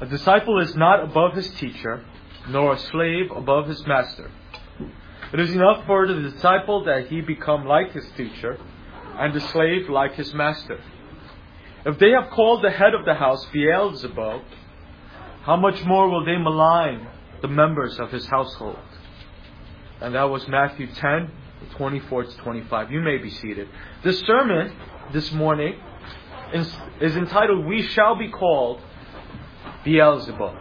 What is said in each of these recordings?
A disciple is not above his teacher, nor a slave above his master. It is enough for the disciple that he become like his teacher, and the slave like his master. If they have called the head of the house Beelzebub, how much more will they malign the members of his household? And that was Matthew 10, 24 to 25. You may be seated. This sermon this morning is entitled, We Shall Be Called Beelzebub.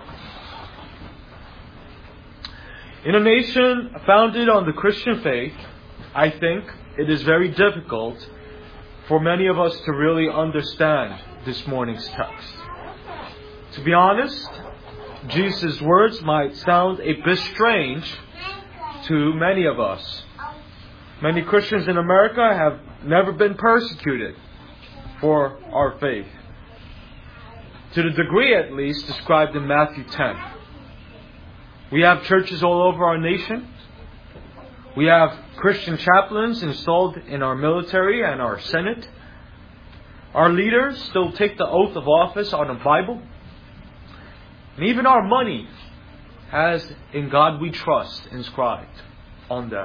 In a nation founded on the Christian faith, I think it is very difficult for many of us to really understand this morning's text. To be honest, Jesus' words might sound a bit strange to many of us. Many Christians in America have never been persecuted for our faith, to the degree at least described in Matthew 10. We have churches all over our nation. We have Christian chaplains installed in our military and our Senate. Our leaders still take the oath of office on a Bible. And even our money has "In God We Trust" inscribed on them.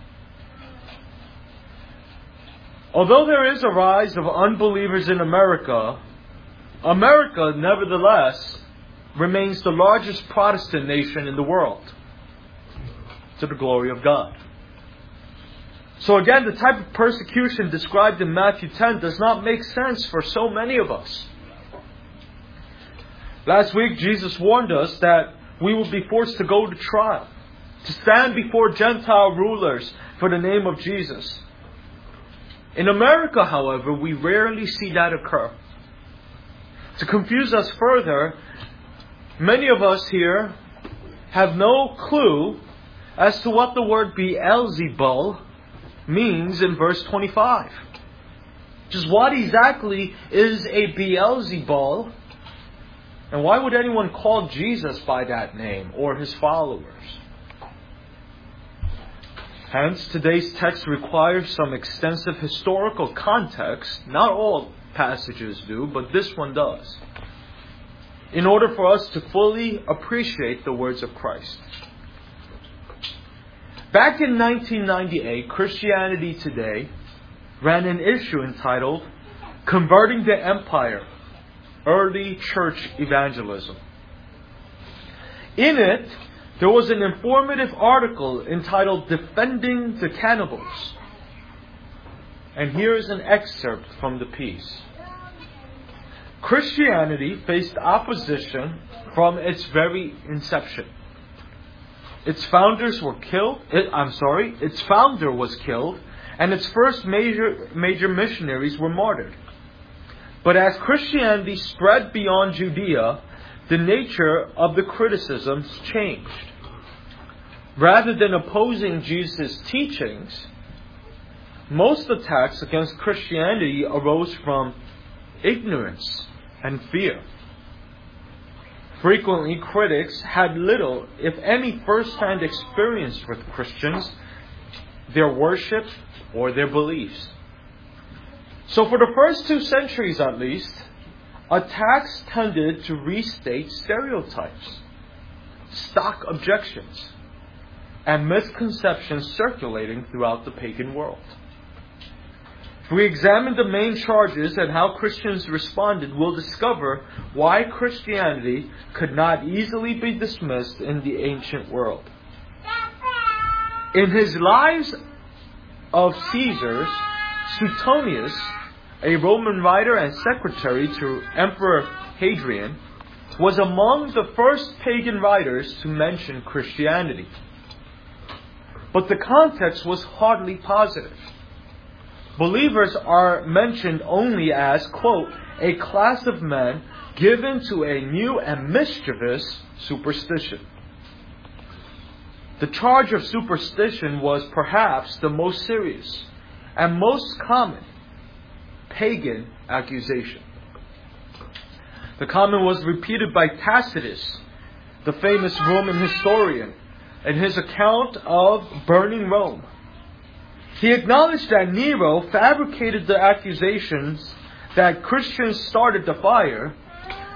Although there is a rise of unbelievers in America, America nevertheless remains the largest Protestant nation in the world, to the glory of God. So again, the type of persecution described in Matthew 10 does not make sense for so many of us. Last week, Jesus warned us that we will be forced to go to trial, to stand before Gentile rulers for the name of Jesus. In America, however, we rarely see that occur. To confuse us further, many of us here have no clue as to what the word Beelzebul means in verse 25. Just what exactly is a Beelzebul? And why would anyone call Jesus by that name or his followers? Hence, today's text requires some extensive historical context. Not all passages do, but this one does, in order for us to fully appreciate the words of Christ. Back in 1998, Christianity Today ran an issue entitled Converting the Empire, Early Church Evangelism. In it, there was an informative article entitled Defending the Cannibals. And here is an excerpt from the piece. Christianity faced opposition from its very inception. Its founders were killed. Its founder was killed, and its first major missionaries were martyred. But as Christianity spread beyond Judea, the nature of the criticisms changed. Rather than opposing Jesus' teachings, most attacks against Christianity arose from ignorance and fear. Frequently, critics had little, if any, first-hand experience with Christians, their worship, or their beliefs. So for the first 2 centuries at least, attacks tended to restate stereotypes, stock objections, and misconceptions circulating throughout the pagan world. If we examine the main charges and how Christians responded, we'll discover why Christianity could not easily be dismissed in the ancient world. In his Lives of Caesars, Suetonius, a Roman writer and secretary to Emperor Hadrian, was among the first pagan writers to mention Christianity. But the context was hardly positive. Believers are mentioned only as, quote, a class of men given to a new and mischievous superstition. The charge of superstition was perhaps the most serious and most common pagan accusation. The comment was repeated by Tacitus, the famous Roman historian, in his account of burning Rome. He acknowledged that Nero fabricated the accusations that Christians started the fire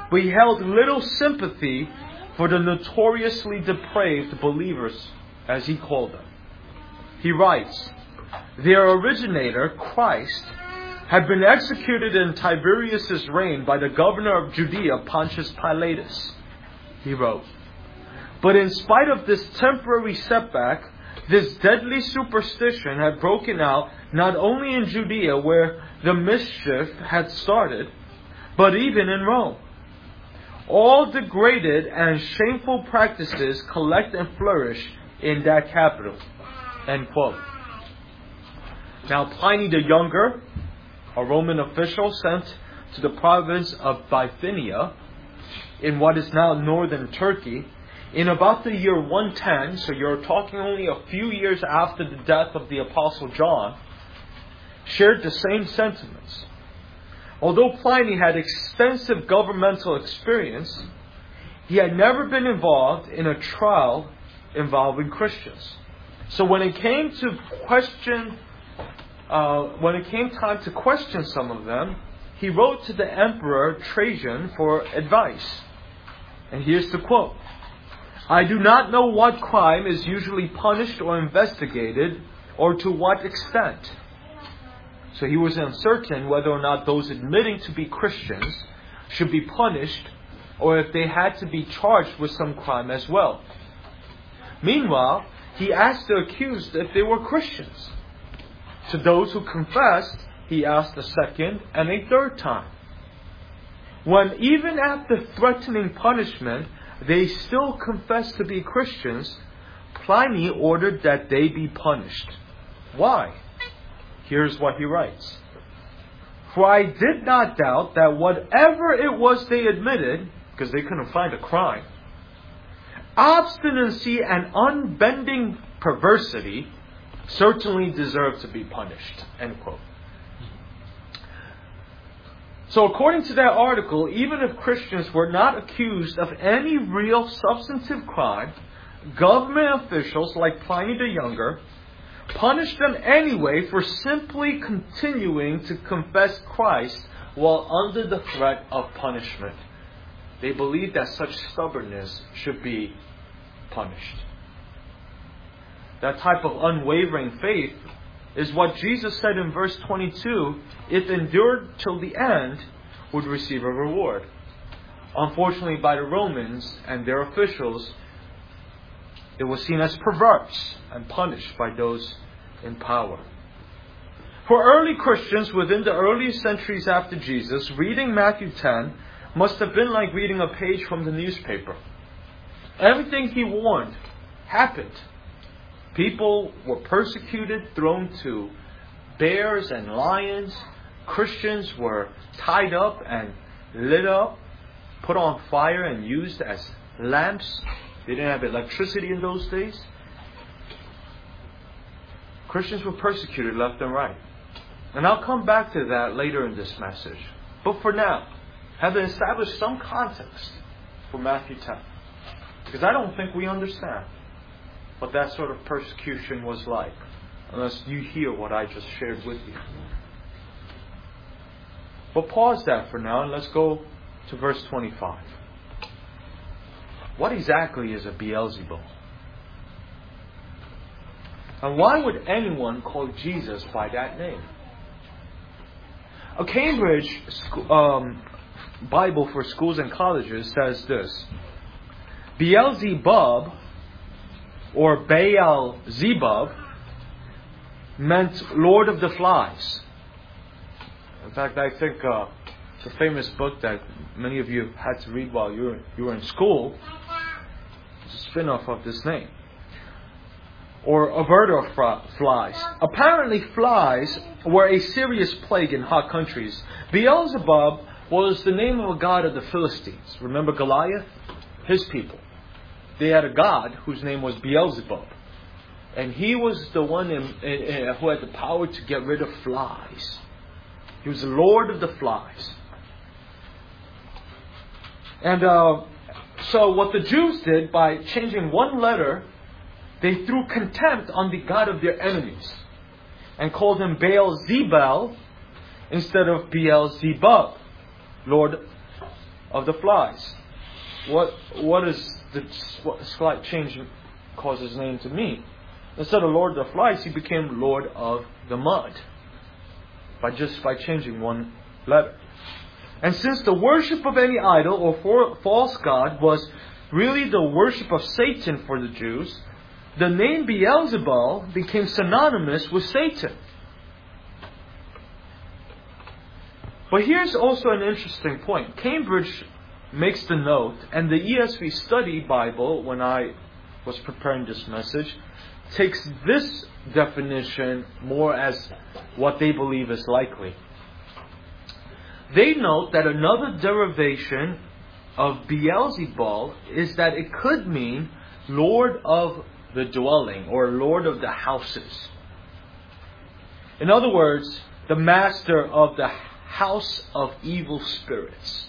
but he held little sympathy for the notoriously depraved believers, as he called them. He writes, their originator, Christ, had been executed in Tiberius' reign by the governor of Judea, Pontius Pilatus, he wrote. But in spite of this temporary setback, this deadly superstition had broken out not only in Judea, where the mischief had started, but even in Rome. All degraded and shameful practices collect and flourish in that capital. End quote. Now Pliny the Younger, a Roman official sent to the province of Bithynia, in what is now northern Turkey, in about the year 110, so you're talking only a few years after the death of the Apostle John, shared the same sentiments. Although Pliny had extensive governmental experience, he had never been involved in a trial involving Christians. So when it came time to question some of them, he wrote to the Emperor Trajan for advice. And here's the quote. I do not know what crime is usually punished or investigated, or to what extent. So he was uncertain whether or not those admitting to be Christians should be punished, or if they had to be charged with some crime as well. Meanwhile, he asked the accused if they were Christians. To those who confessed, he asked a second and a third time. When even after threatening punishment, they still confessed to be Christians, Pliny ordered that they be punished. Why? Here's what he writes. For I did not doubt that whatever it was they admitted, because they couldn't find a crime, obstinacy and unbending perversity certainly deserve to be punished. End quote. So according to that article, even if Christians were not accused of any real substantive crime, government officials like Pliny the Younger punished them anyway for simply continuing to confess Christ while under the threat of punishment. They believed that such stubbornness should be punished. That type of unwavering faith is what Jesus said in verse 22, if endured till the end, would receive a reward. Unfortunately, by the Romans and their officials, it was seen as perverse and punished by those in power. For early Christians within the early centuries after Jesus, reading Matthew 10 must have been like reading a page from the newspaper. Everything he warned happened. People were persecuted, thrown to bears and lions. Christians were tied up and lit up, put on fire and used as lamps. They didn't have electricity in those days. Christians were persecuted left and right. And I'll come back to that later in this message. But for now, having established some context for Matthew 10, because I don't think we understand what that sort of persecution was like, unless you hear what I just shared with you. But pause that for now and let's go to verse 25. What exactly is a Beelzebul? And why would anyone call Jesus by that name? A Cambridge Bible for Schools and Colleges says this. Beelzebub, or Baal-zebub, meant Lord of the Flies. In fact, I think it's a famous book that many of you had to read while you were in school. It's a spin-off of this name. Or averter of flies. Apparently flies were a serious plague in hot countries. Beelzebub was the name of a god of the Philistines. Remember Goliath? His people. They had a god whose name was Beelzebub. And he was the one who had the power to get rid of flies. He was the Lord of the Flies. And so what the Jews did, by changing one letter, they threw contempt on the God of their enemies and called him Baal-zebul instead of Beelzebub, Lord of the flies. What is the slight change cause his name to mean? Instead of Lord of the flies, he became Lord of the mud. By changing one letter. And since the worship of any idol or false god was really the worship of Satan for the Jews, the name Beelzebul became synonymous with Satan. But here's also an interesting point. Cambridge makes the note, and the ESV Study Bible, when I was preparing this message, takes this definition more as what they believe is likely. They note that another derivation of Beelzebul is that it could mean Lord of the dwelling or Lord of the houses. In other words, the master of the house of evil spirits.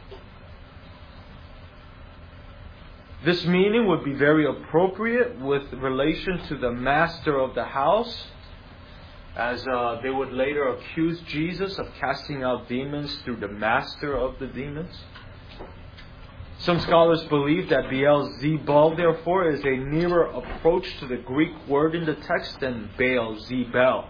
This meaning would be very appropriate with relation to the master of the house, as they would later accuse Jesus of casting out demons through the master of the demons. Some scholars believe that Beelzebul, therefore, is a nearer approach to the Greek word in the text than Baal-zebul.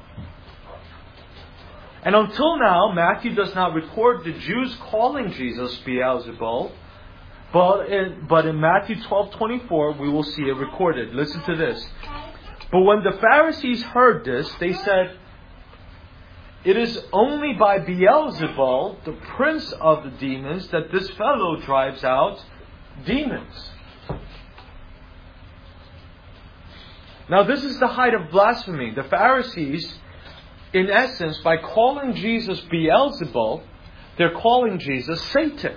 And until now, Matthew does not record the Jews calling Jesus Beelzebul, but in Matthew 12:24, we will see it recorded. Listen to this. But when the Pharisees heard this, they said, "It is only by Beelzebul, the prince of the demons, that this fellow drives out demons." Now this is the height of blasphemy. The Pharisees, in essence, by calling Jesus Beelzebul, they're calling Jesus Satan.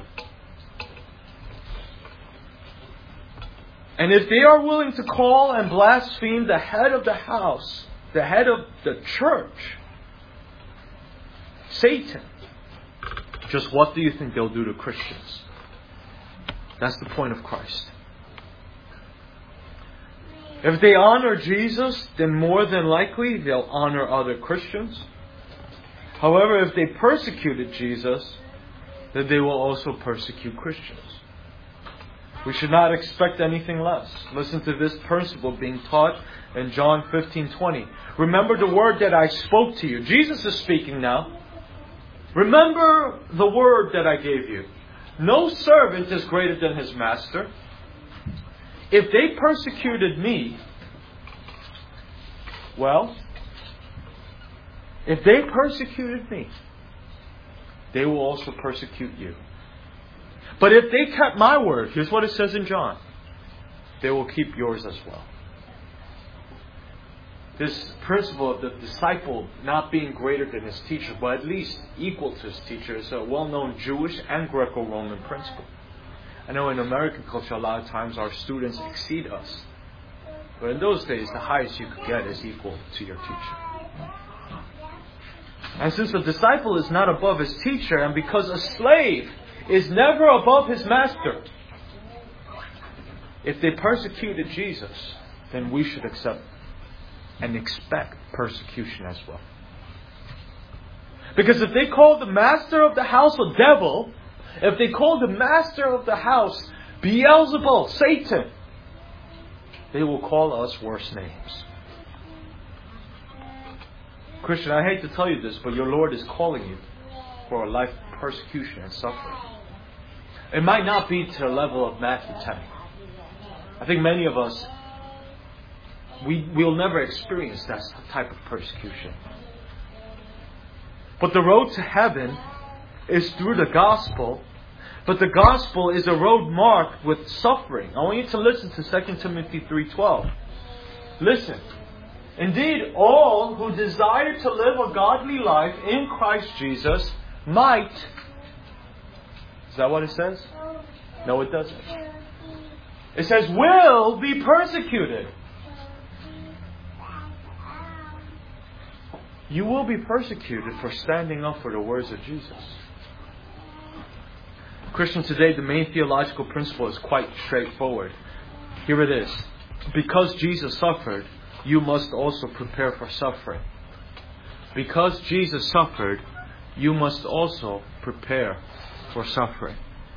And if they are willing to call and blaspheme the head of the house, the head of the church, Satan, just what do you think they'll do to Christians? That's the point of Christ. If they honor Jesus, then more than likely they'll honor other Christians. However, if they persecuted Jesus, then they will also persecute Christians. We should not expect anything less. Listen to this principle being taught in John 15:20. Remember the word that I spoke to you. Jesus is speaking now. Remember the word that I gave you. No servant is greater than his master. If they persecuted me, if they persecuted me, they will also persecute you. But if they kept my word, here's what it says in John, they will keep yours as well. This principle of the disciple not being greater than his teacher, but at least equal to his teacher, is a well-known Jewish and Greco-Roman principle. I know in American culture a lot of times our students exceed us. But in those days, the highest you could get is equal to your teacher. And since the disciple is not above his teacher, and because a slave is never above his master, if they persecuted Jesus, then we should accept and expect persecution as well. Because if they call the master of the house a devil, if they call the master of the house Beelzebul, Satan, they will call us worse names. Christian, I hate to tell you this, but your Lord is calling you for a life of persecution and suffering. It might not be to the level of Matthew 10. I think many of us, we'll never experience that type of persecution. But the road to heaven is through the gospel. But the gospel is a road marked with suffering. I want you to listen to 2 Timothy 3:12. Listen. Indeed, all who desire to live a godly life in Christ Jesus might... Is that what it says? No, it doesn't. It says will be persecuted. You will be persecuted for standing up for the words of Jesus. Christian, today the main theological principle is quite straightforward. Here it is. Because Jesus suffered, you must also prepare for suffering. Because Jesus suffered, you must also prepare for suffering.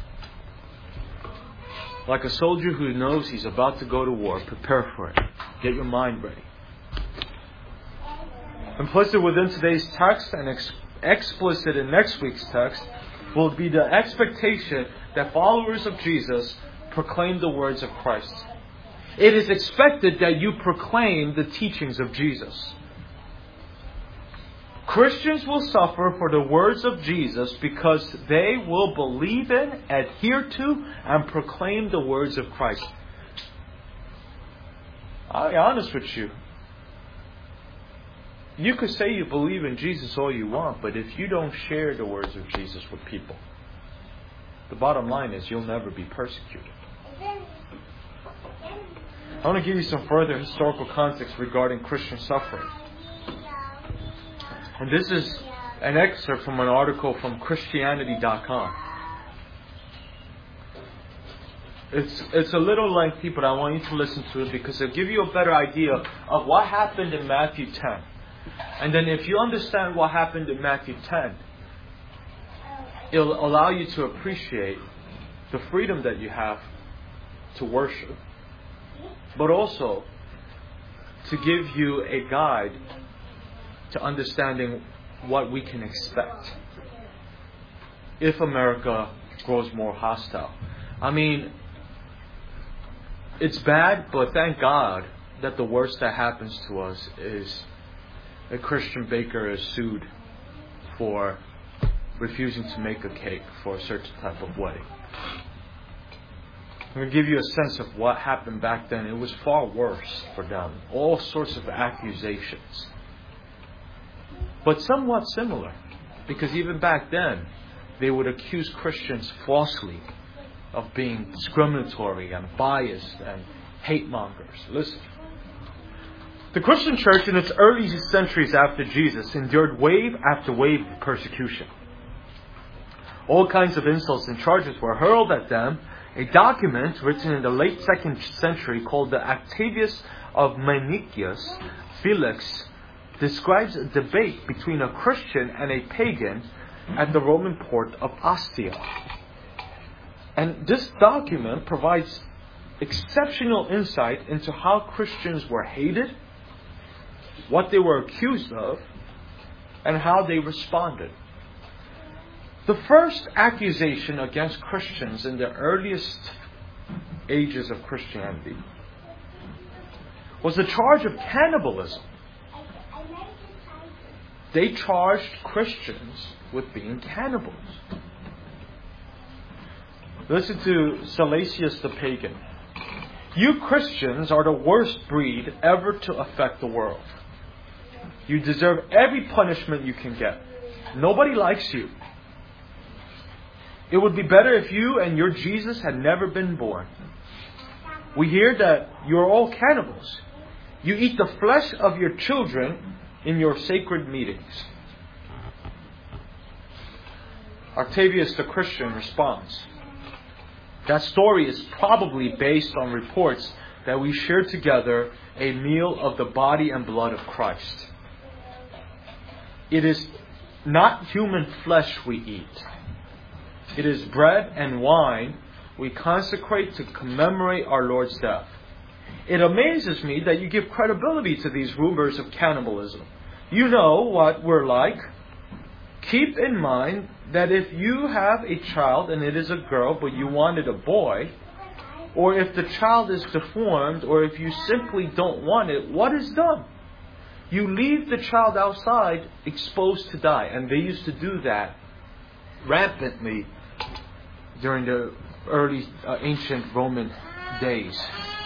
Like a soldier who knows he's about to go to war, prepare for it. Get your mind ready. Implicit within today's text and explicit in next week's text will be the expectation that followers of Jesus proclaim the words of Christ. It is expected that you proclaim the teachings of Jesus. Christians will suffer for the words of Jesus because they will believe in, adhere to, and proclaim the words of Christ. I'll be honest with you. You could say you believe in Jesus all you want, but if you don't share the words of Jesus with people, the bottom line is you'll never be persecuted. I want to give you some further historical context regarding Christian suffering. And this is an excerpt from an article from Christianity.com. It's a little lengthy, but I want you to listen to it because it'll give you a better idea of what happened in Matthew 10. And then if you understand what happened in Matthew 10, it'll allow you to appreciate the freedom that you have to worship, but also to give you a guide to understanding what we can expect if America grows more hostile. I mean, it's bad, but thank God that the worst that happens to us is a Christian baker is sued for refusing to make a cake for a certain type of wedding. I'm going to give you a sense of what happened back then. It was far worse for them. All sorts of accusations. But somewhat similar. Because even back then, they would accuse Christians falsely of being discriminatory and biased and hate mongers. Listen. The Christian church in its early centuries after Jesus endured wave after wave of persecution. All kinds of insults and charges were hurled at them. A document written in the late 2nd century called the Octavius of Manichaeus Felix describes a debate between a Christian and a pagan at the Roman port of Ostia. And this document provides exceptional insight into how Christians were hated, what they were accused of, and how they responded. The first accusation against Christians in the earliest ages of Christianity was the charge of cannibalism. They charged Christians with being cannibals. Listen to Salasius the pagan. You Christians are the worst breed ever to affect the world. You deserve every punishment you can get. Nobody likes you. It would be better if you and your Jesus had never been born. We hear that you are all cannibals. You eat the flesh of your children in your sacred meetings. Octavius the Christian responds. That story is probably based on reports that we share together a meal of the body and blood of Christ. It is not human flesh we eat. It is bread and wine we consecrate to commemorate our Lord's death. It amazes me that you give credibility to these rumors of cannibalism. You know what we're like. Keep in mind that if you have a child and it is a girl but you wanted a boy, or if the child is deformed, or if you simply don't want it, what is done? You leave the child outside exposed to die. And they used to do that rampantly during the early ancient Roman days.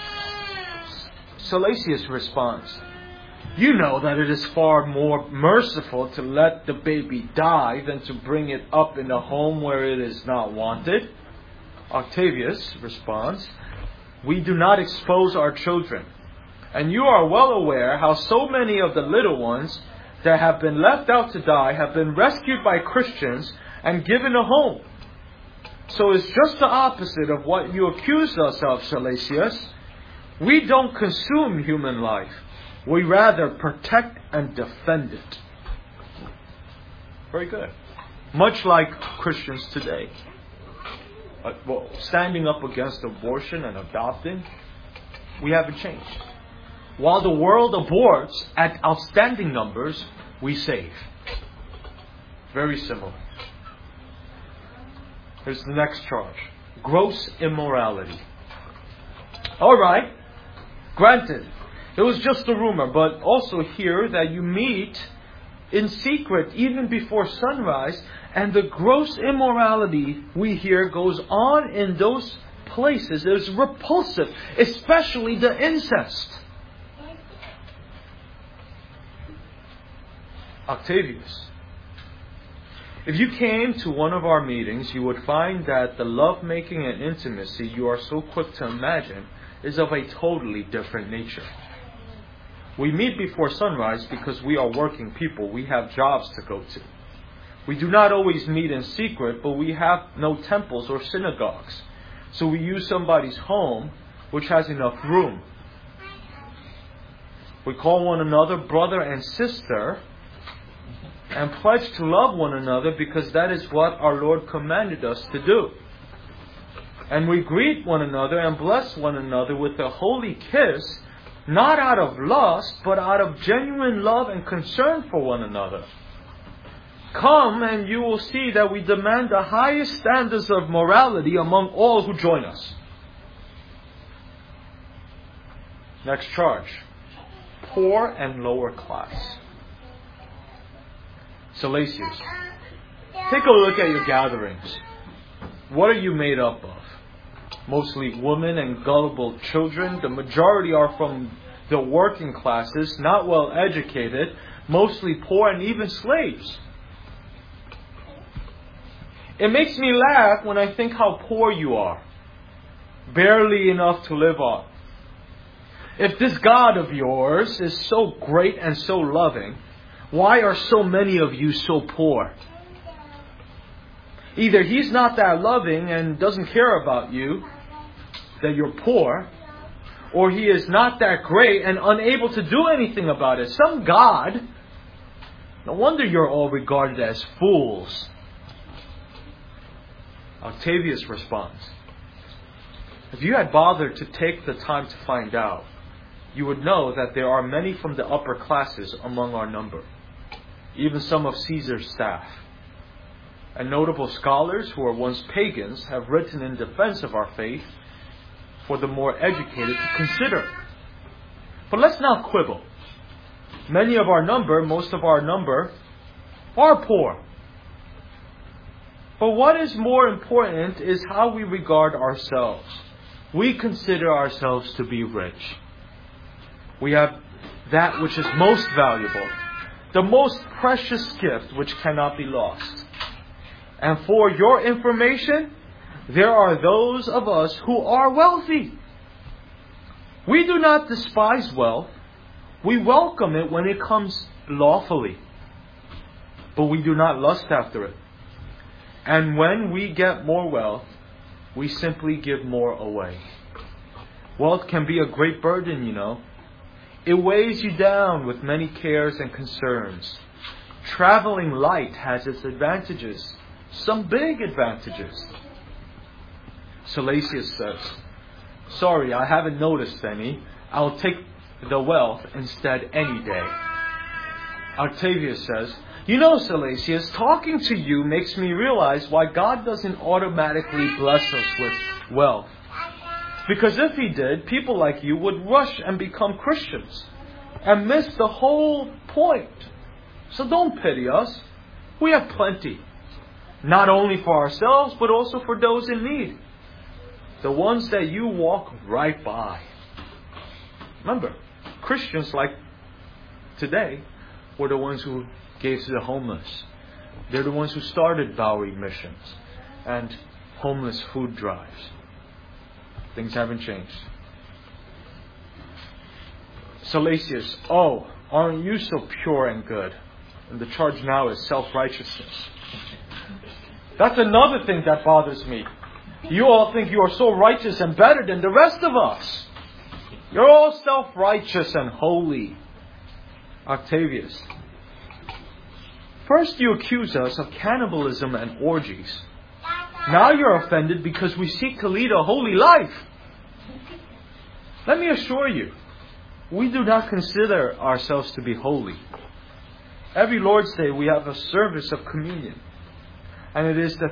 Salasius responds, you know that it is far more merciful to let the baby die than to bring it up in a home where it is not wanted. Octavius responds, we do not expose our children. And you are well aware how so many of the little ones that have been left out to die have been rescued by Christians and given a home. So it's just the opposite of what you accuse us of, Salasius. We don't consume human life. We rather protect and defend it. Very good. Much like Christians today. standing up against abortion and adopting, we haven't changed. While the world aborts at outstanding numbers, we save. Very similar. Here's the next charge. Gross immorality. Alright, granted, it was just a rumor, but also hear that you meet in secret even before sunrise, and the gross immorality we hear goes on in those places. It is repulsive, especially the incest. Octavius. If you came to one of our meetings, you would find that the lovemaking and intimacy you are so quick to imagine is of a totally different nature. We meet before sunrise because we are working people. We have jobs to go to. We do not always meet in secret, but we have no temples or synagogues. So we use somebody's home which has enough room. We call one another brother and sister and pledge to love one another because that is what our Lord commanded us to do. And we greet one another and bless one another with a holy kiss, not out of lust, but out of genuine love and concern for one another. Come and you will see that we demand the highest standards of morality among all who join us. Next charge. Poor and lower class. Salesius, take a look at your gatherings. What are you made up of? Mostly women and gullible children. The majority are from the working classes, not well educated, mostly poor and even slaves. It makes me laugh when I think how poor you are. Barely enough to live on. If this God of yours is so great and so loving, why are so many of you so poor? Either He's not that loving and doesn't care about you, that you're poor, or He is not that great and unable to do anything about it. Some God. No wonder you're all regarded as fools. Octavius responds, if you had bothered to take the time to find out, you would know that there are many from the upper classes among our number, even some of Caesar's staff. And notable scholars who were once pagans have written in defense of our faith for the more educated to consider. But let's not quibble. Many of our number, most of our number, are poor. But what is more important is how we regard ourselves. We consider ourselves to be rich. We have that which is most valuable, the most precious gift which cannot be lost. And for your information, there are those of us who are wealthy. We do not despise wealth. We welcome it when it comes lawfully. But we do not lust after it. And when we get more wealth, we simply give more away. Wealth can be a great burden, you know. It weighs you down with many cares and concerns. Traveling light has its advantages, some big advantages. Salesius says, sorry, I haven't noticed any. I'll take the wealth instead any day. Octavius says, you know, Salesius, talking to you makes me realize why God doesn't automatically bless us with wealth. Because if He did, people like you would rush and become Christians and miss the whole point. So don't pity us. We have plenty. Not only for ourselves, but also for those in need. The ones that you walk right by. Remember, Christians like today were the ones who gave to the homeless. They're the ones who started Bowery missions and homeless food drives. Things haven't changed. Salesius, oh, aren't you so pure and good? And the charge now is self-righteousness. That's another thing that bothers me. You all think you are so righteous and better than the rest of us. You're all self-righteous and holy. Octavius, first you accuse us of cannibalism and orgies. Now you're offended because we seek to lead a holy life. Let me assure you, we do not consider ourselves to be holy. Every Lord's Day we have a service of communion. And it is a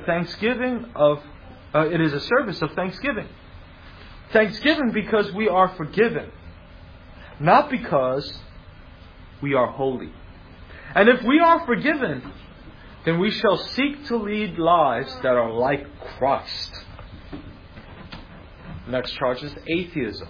service of thanksgiving. Thanksgiving because we are forgiven. Not because we are holy. And if we are forgiven, then we shall seek to lead lives that are like Christ. Next charge is atheism.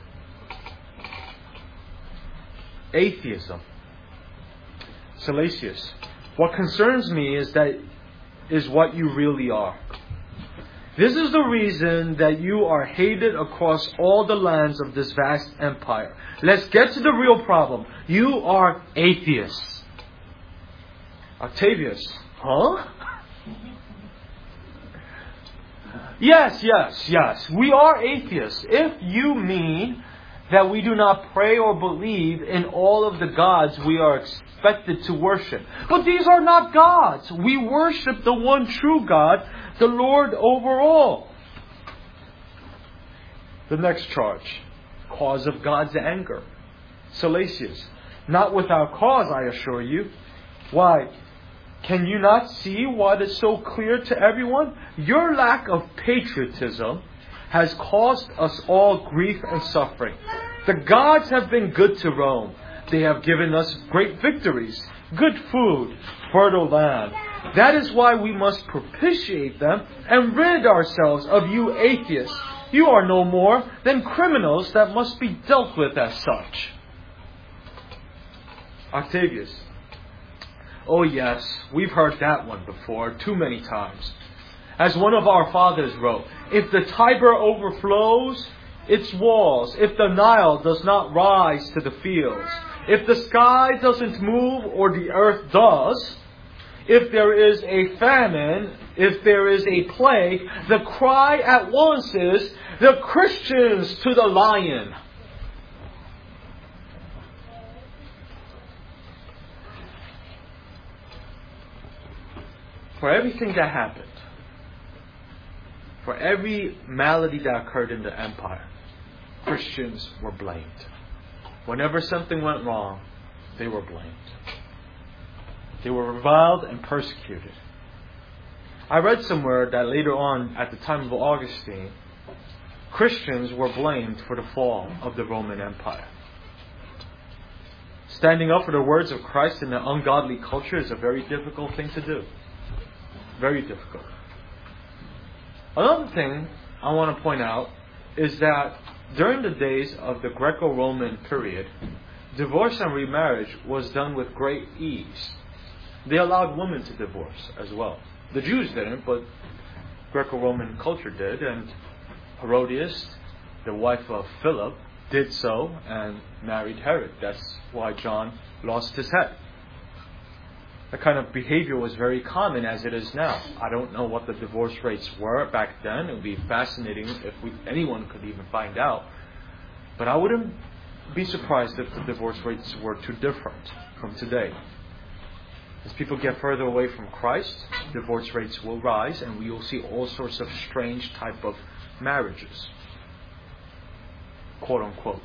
Atheism. Salesius. What concerns me is what you really are. This is the reason that you are hated across all the lands of this vast empire. Let's get to the real problem. You are atheists. Octavius. Huh? Yes. We are atheists. If you mean that we do not pray or believe in all of the gods we are expected to worship. But these are not gods. We worship the one true God, the Lord over all. The next charge. Cause of God's anger. Salesius. Not without cause, I assure you. Why? Can you not see what is so clear to everyone? Your lack of patriotism has caused us all grief and suffering. The gods have been good to Rome. They have given us great victories, good food, fertile land. That is why we must propitiate them and rid ourselves of you atheists. You are no more than criminals that must be dealt with as such. Octavius. Oh yes, we've heard that one before, too many times. As one of our fathers wrote, if the Tiber overflows its walls, if the Nile does not rise to the fields, if the sky doesn't move or the earth does, if there is a famine, if there is a plague, the cry at once is, the Christians to the lion. For everything that happened, for every malady that occurred in the empire, Christians were blamed. Whenever something went wrong, they were blamed. They were reviled and persecuted. I read somewhere that later on, at the time of Augustine, Christians were blamed for the fall of the Roman Empire. Standing up for the words of Christ in an ungodly culture is a very difficult thing to do. Very difficult. Another thing I want to point out is that during the days of the Greco-Roman period, divorce and remarriage was done with great ease. They allowed women to divorce as well. The Jews didn't, but Greco-Roman culture did, and Herodias, the wife of Philip, did so and married Herod. That's why John lost his head. That kind of behavior was very common as it is now. I don't know what the divorce rates were back then. It would be fascinating if anyone could even find out. But I wouldn't be surprised if the divorce rates were too different from today. As people get further away from Christ, divorce rates will rise and we will see all sorts of strange type of marriages. Quote unquote.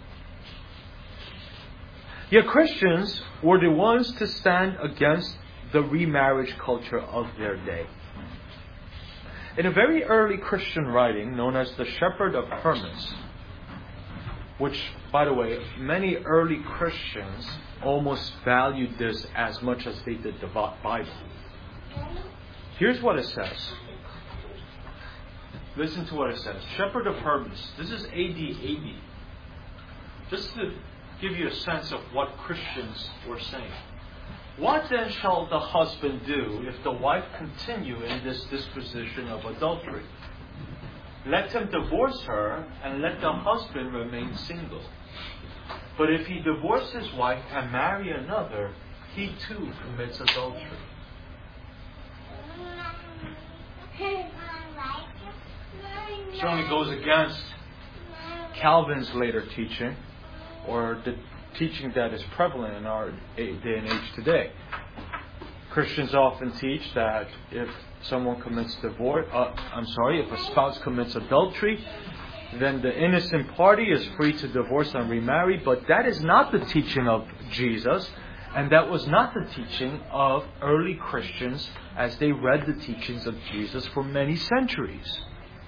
Yet Christians were the ones to stand against the remarriage culture of their day. In a very early Christian writing known as the Shepherd of Hermas, which, by the way, many early Christians almost valued this as much as they did the Bible. Here's what it says. Listen to what it says. Shepherd of Hermas. This is AD 80. Just to give you a sense of what Christians were saying. What then shall the husband do if the wife continue in this disposition of adultery? Let him divorce her and let the husband remain single. But if he divorce his wife and marry another, he too commits adultery. Certainly goes against Calvin's later teaching, or the teaching that is prevalent in our day and age today. Christians often teach that if someone commits divorce, if a spouse commits adultery, then the innocent party is free to divorce and remarry. But that is not the teaching of Jesus, and that was not the teaching of early Christians as they read the teachings of Jesus for many centuries.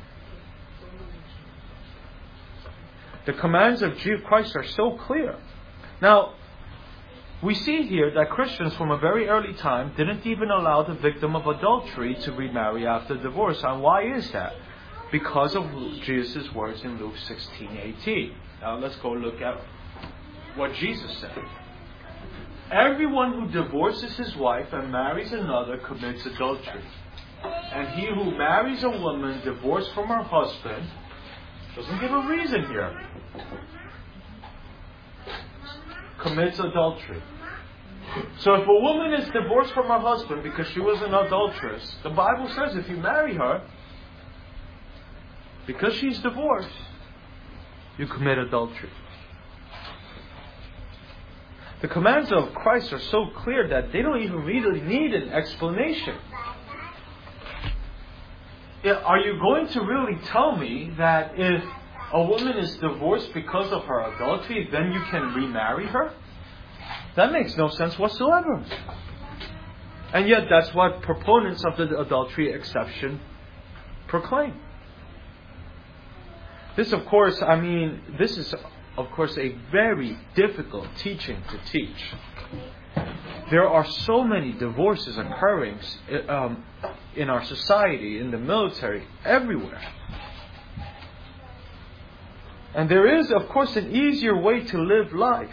The commands of Jesus Christ are so clear. Now, we see here that Christians from a very early time didn't even allow the victim of adultery to remarry after divorce. And why is that? Because of Jesus' words in Luke 16:18. Now let's go look at what Jesus said. Everyone who divorces his wife and marries another commits adultery. And he who marries a woman divorced from her husband, doesn't give a reason here, commits adultery. So if a woman is divorced from her husband because she was an adulteress, the Bible says if you marry her, because she's divorced, you commit adultery. The commands of Christ are so clear that they don't even really need an explanation. Are you going to really tell me that if a woman is divorced because of her adultery, then you can remarry her? That makes no sense whatsoever. And yet that's what proponents of the adultery exception proclaim. This is of course a very difficult teaching to teach. There are so many divorces occurring in our society, in the military, everywhere. And there is, of course, an easier way to live life.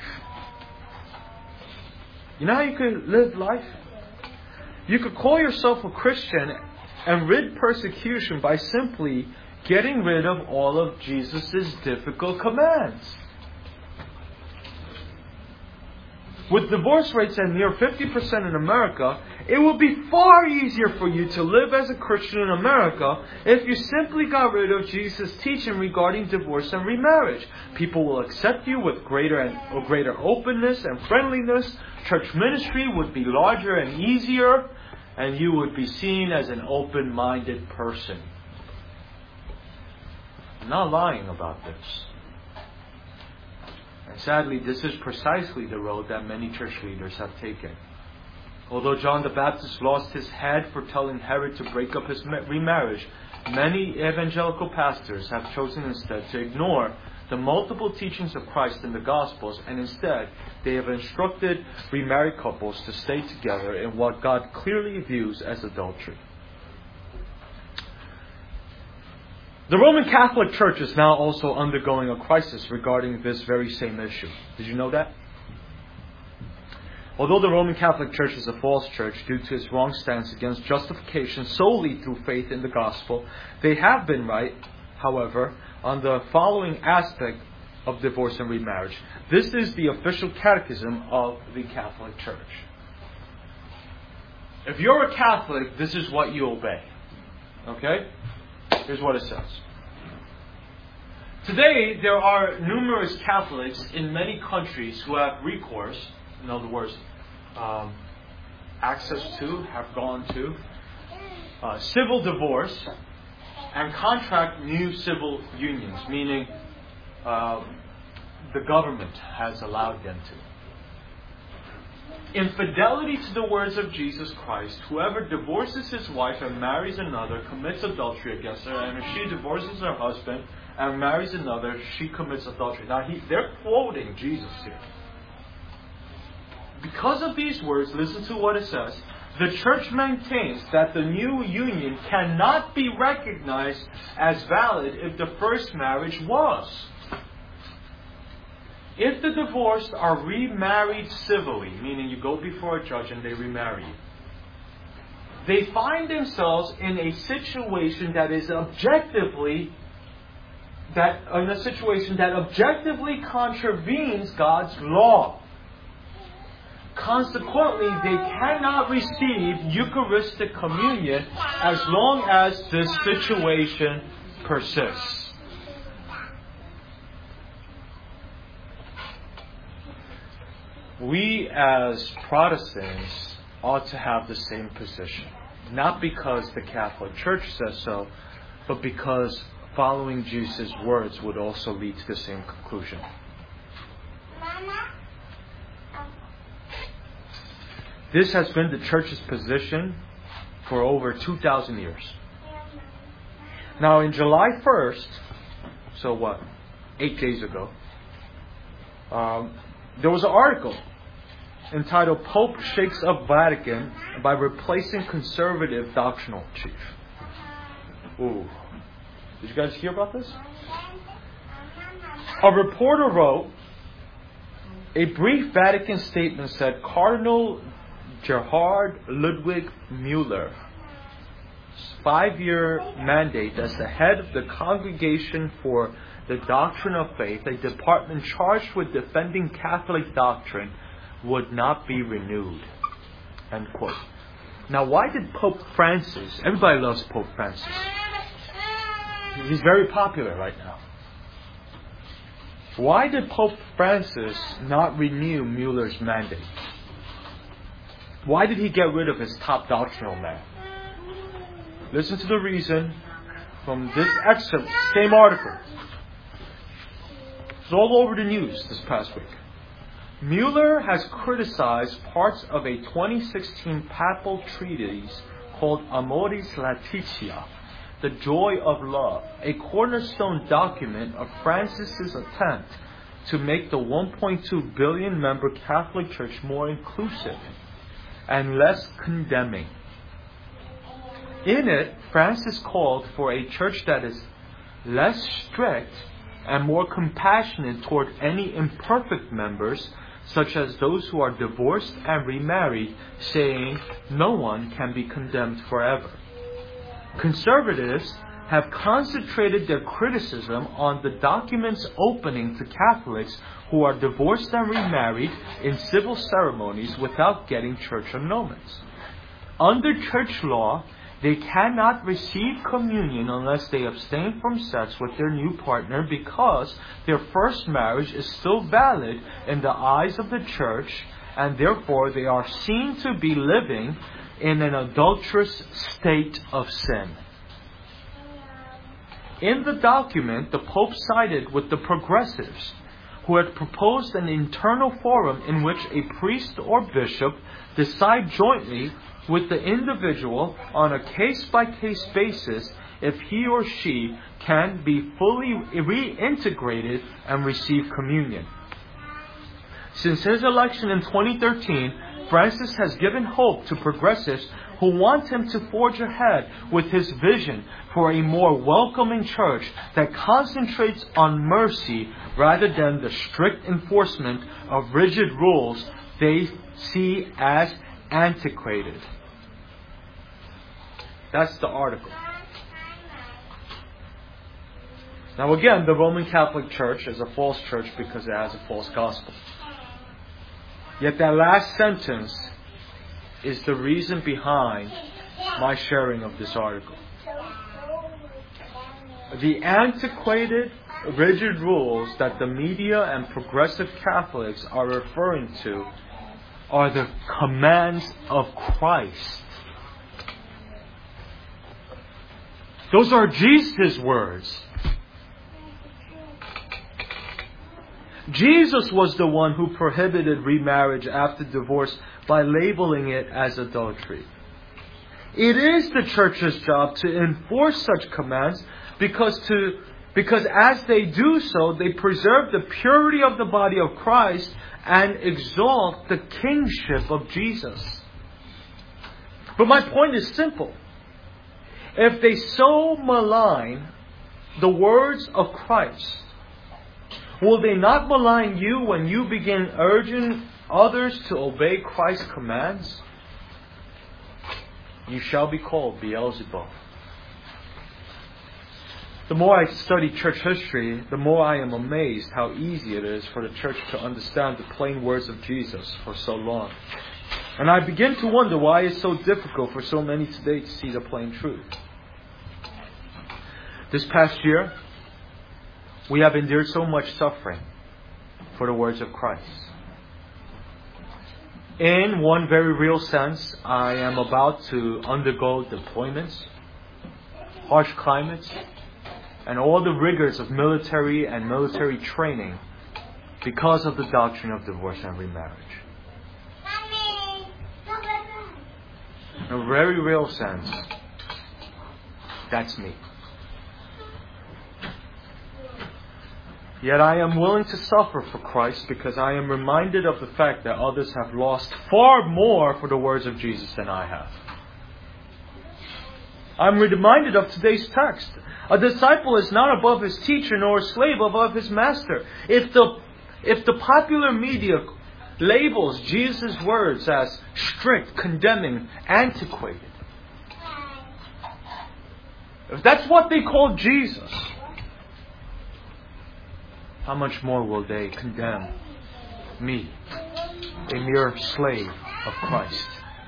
You know how you could live life? You could call yourself a Christian and rid persecution by simply getting rid of all of Jesus' difficult commands. With divorce rates at near 50% in America, it would be far easier for you to live as a Christian in America if you simply got rid of Jesus' teaching regarding divorce and remarriage. People will accept you with greater openness and friendliness. Church ministry would be larger and easier, and you would be seen as an open-minded person. I'm not lying about this. And sadly, this is precisely the road that many church leaders have taken. Although John the Baptist lost his head for telling Herod to break up his remarriage, many evangelical pastors have chosen instead to ignore the multiple teachings of Christ in the Gospels, and instead they have instructed remarried couples to stay together in what God clearly views as adultery. The Roman Catholic Church is now also undergoing a crisis regarding this very same issue. Did you know that? Although the Roman Catholic Church is a false church due to its wrong stance against justification solely through faith in the gospel, they have been right, however, on the following aspect of divorce and remarriage. This is the official catechism of the Catholic Church. If you're a Catholic, this is what you obey. Okay? Here's what it says. Today, there are numerous Catholics in many countries who have recourse, in other words, access to, have gone to, civil divorce and contract new civil unions, meaning the government has allowed them to. In fidelity to the words of Jesus Christ, whoever divorces his wife and marries another commits adultery against her, and if she divorces her husband and marries another, she commits adultery. Now, they're quoting Jesus here. Because of these words, listen to what it says. The Church maintains that the new union cannot be recognized as valid if the first marriage was. If the divorced are remarried civilly, meaning you go before a judge and they remarry you, they find themselves in a situation that objectively contravenes God's law. Consequently, they cannot receive Eucharistic communion as long as this situation persists. We as Protestants ought to have the same position. Not because the Catholic Church says so, but because following Jesus' words would also lead to the same conclusion. This has been the Church's position for over 2,000 years. Now, in July 1st, so 8 days ago, there was an article entitled "Pope Shakes Up Vatican by Replacing Conservative Doctrinal Chief." Ooh. Did you guys hear about this? A reporter wrote, a brief Vatican statement said Cardinal Gerhard Ludwig Müller 5-year mandate as the head of the Congregation for the Doctrine of Faith, a department charged with defending Catholic doctrine, would not be renewed. End quote. Now, why did Pope Francis, everybody loves Pope Francis. He's very popular right now. Why did Pope Francis not renew Müller's mandate? Why did he get rid of his top doctrinal man? Listen to the reason from this excerpt, same article. It's all over the news this past week. Müller has criticized parts of a 2016 papal treatise called Amoris Laetitia, The Joy of Love, a cornerstone document of Francis's attempt to make the 1.2 billion member Catholic Church more inclusive and less condemning. In it, Francis called for a church that is less strict and more compassionate toward any imperfect members, such as those who are divorced and remarried, saying no one can be condemned forever. Conservatives have concentrated their criticism on the document's opening to Catholics who are divorced and remarried in civil ceremonies without getting church annulments. Under church law, they cannot receive communion unless they abstain from sex with their new partner because their first marriage is still valid in the eyes of the church, and therefore they are seen to be living in an adulterous state of sin. In the document, the Pope sided with the progressives, who had proposed an internal forum in which a priest or bishop decide jointly with the individual on a case-by-case basis if he or she can be fully reintegrated and receive communion. Since his election in 2013, Francis has given hope to progressives who want him to forge ahead with his vision for a more welcoming church that concentrates on mercy rather than the strict enforcement of rigid rules they see as antiquated. That's the article. Now again, the Roman Catholic Church is a false church because it has a false gospel. Yet that last sentence is the reason behind my sharing of this article. The antiquated, rigid rules that the media and progressive Catholics are referring to are the commands of Christ. Those are Jesus' words. Jesus was the one who prohibited remarriage after divorce by labeling it as adultery. It is the church's job to enforce such commands because as they do so, they preserve the purity of the body of Christ and exalt the kingship of Jesus. But my point is simple. If they so malign the words of Christ, will they not malign you when you begin urging others to obey Christ's commands? You shall be called Beelzebub. The more I study church history, the more I am amazed how easy it is for the church to understand the plain words of Jesus for so long. And I begin to wonder why it's so difficult for so many today to see the plain truth. This past year, we have endured so much suffering for the words of Christ. In one very real sense, I am about to undergo deployments, harsh climates, and all the rigors of military and military training because of the doctrine of divorce and remarriage. In a very real sense, that's me. Yet I am willing to suffer for Christ because I am reminded of the fact that others have lost far more for the words of Jesus than I have. I'm reminded of today's text. A disciple is not above his teacher, nor a slave above his master. If the popular media labels Jesus' words as strict, condemning, antiquated, if that's what they call Jesus, how much more will they condemn me, a mere slave of Christ?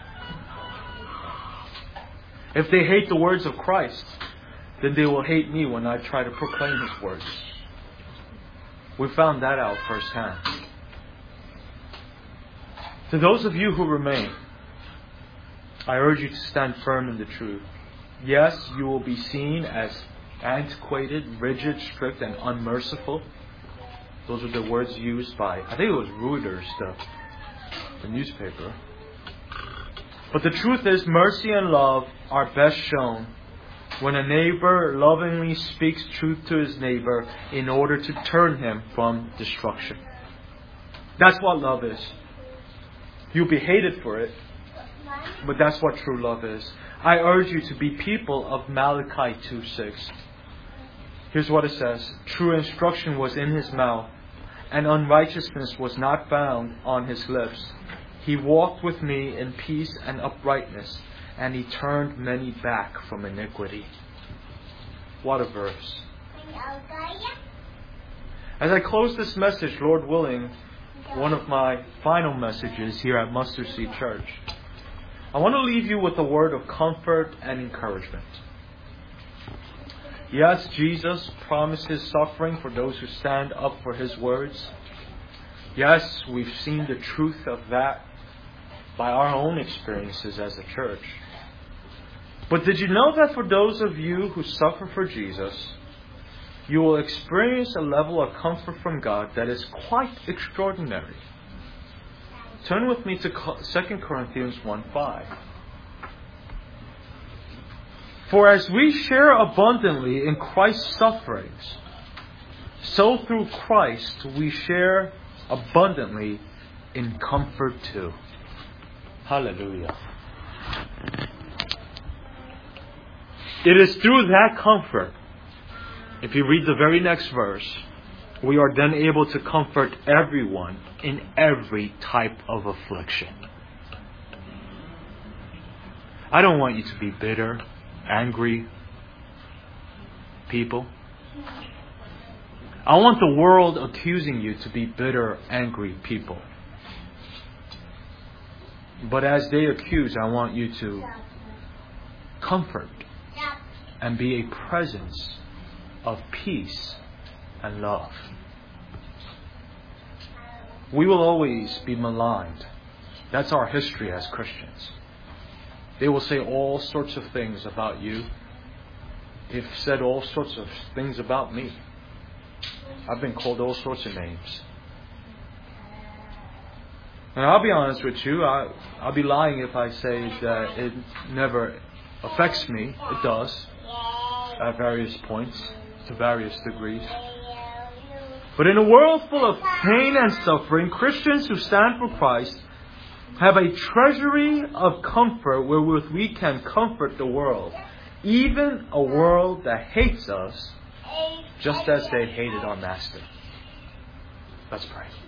If they hate the words of Christ, then they will hate me when I try to proclaim His words. We found that out firsthand. To those of you who remain, I urge you to stand firm in the truth. Yes, you will be seen as antiquated, rigid, strict, and unmerciful. Those are the words used by, I think it was Reuters, the newspaper. But the truth is, mercy and love are best shown when a neighbor lovingly speaks truth to his neighbor in order to turn him from destruction. That's what love is. You'll be hated for it, but that's what true love is. I urge you to be people of Malachi 2:6. Here's what it says. True instruction was in his mouth, and unrighteousness was not found on his lips. He walked with me in peace and uprightness, and he turned many back from iniquity. What a verse. As I close this message, Lord willing, one of my final messages here at Mustard Seed Church, I want to leave you with a word of comfort and encouragement. Yes, Jesus promises suffering for those who stand up for His words. Yes, we've seen the truth of that by our own experiences as a church. But did you know that for those of you who suffer for Jesus, you will experience a level of comfort from God that is quite extraordinary? Turn with me to 2 Corinthians 1:5. For as we share abundantly in Christ's sufferings, so through Christ we share abundantly in comfort too. Hallelujah. It is through that comfort, if you read the very next verse, we are then able to comfort everyone in every type of affliction. I don't want you to be bitter, angry people. I want the world accusing you to be bitter, angry people. But as they accuse, I want you to comfort and be a presence of peace and love. We will always be maligned. That's our history as Christians. They will say all sorts of things about you. They've said all sorts of things about me. I've been called all sorts of names. And I'll be honest with you, I'll be lying if I say that it never affects me. It does, at various points, to various degrees. But in a world full of pain and suffering, Christians who stand for Christ have a treasury of comfort wherewith we can comfort the world. Even a world that hates us, just as they hated our Master. Let's pray.